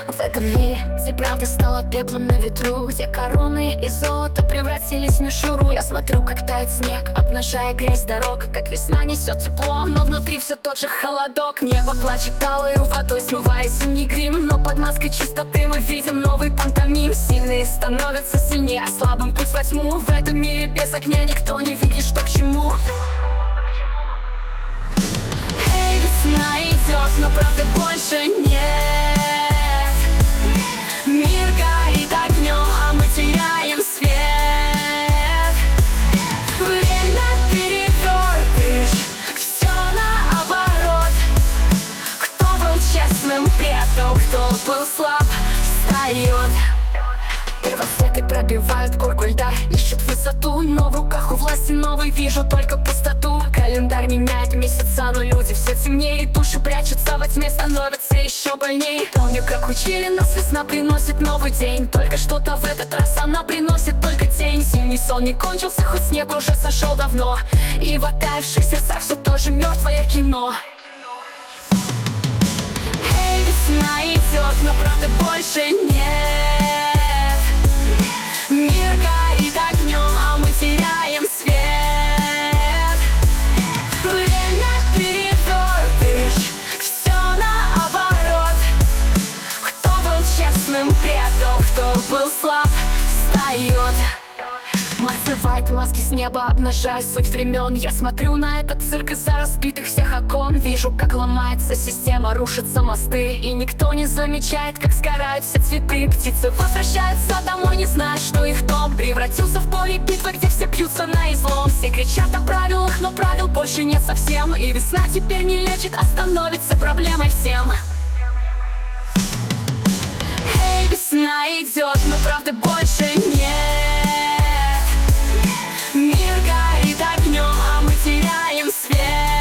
В этом мире, где правда стала пеплом на ветру, где короны и золото превратились в мишуру. Я смотрю, как тает снег, обнажая грязь дорог, как весна несет тепло, но внутри все тот же холодок. Небо плачет талою водой, смывая зимний грим, но под маской чистоты мы видим новый пантомим. Сильные становятся сильнее, а слабым путь во тьму. В этом мире без огня никто не видит, что к чему. Эй, весна идет, но правды больше нет. Мир горит огнем, а мы теряем свет. Время перевертыш, все наоборот. Кто был честным, предал, кто был слаб, встает. Первоцветы пробивают горку льда, ищут высоту, но в руках у власти новый вижу только пустоту. Календарь меняет месяца, но люди все темнее, души прячутся во тьме, становятся еще больней. Помню, как учили нас, весна приносит новый день, только что-то в этот раз она приносит только тень. Зимний сон не кончился, хоть снег уже сошел давно, и в оттаивших сердцах все тоже мертвое кино. Эй, весна идет, но правды больше нет. Мир горит огнем, а мы теряем свет. Время перевертыш, все наоборот. Кто был честным, предал, кто был слаб, встает. Отзывает маски с неба, обнажая суть времен. Я смотрю на этот цирк из-за разбитых всех окон. Вижу, как ломается система, рушатся мосты, и никто не замечает, как сгорают все цветы. Птицы возвращаются домой, не зная, что их дом превратился в поле битвы, где все бьются на излом. Все кричат о правилах, но правил больше нет совсем, и весна теперь не лечит, а становится проблемой всем. Эй, весна идет, но правды больше нет. Мир горит огнем, а мы теряем свет.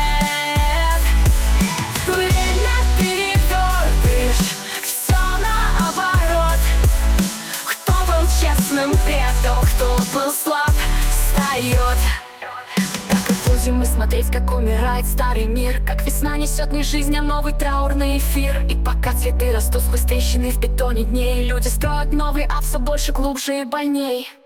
Время перевертыш, все наоборот. Кто был честным, предал, кто был слаб, встает. Так и будем мы смотреть, как умирает старый мир, как весна несет не жизнь, а новый траурный эфир. И пока цветы растут сквозь трещины в бетоне дней, люди строят новый, а все больше, глубже и больней.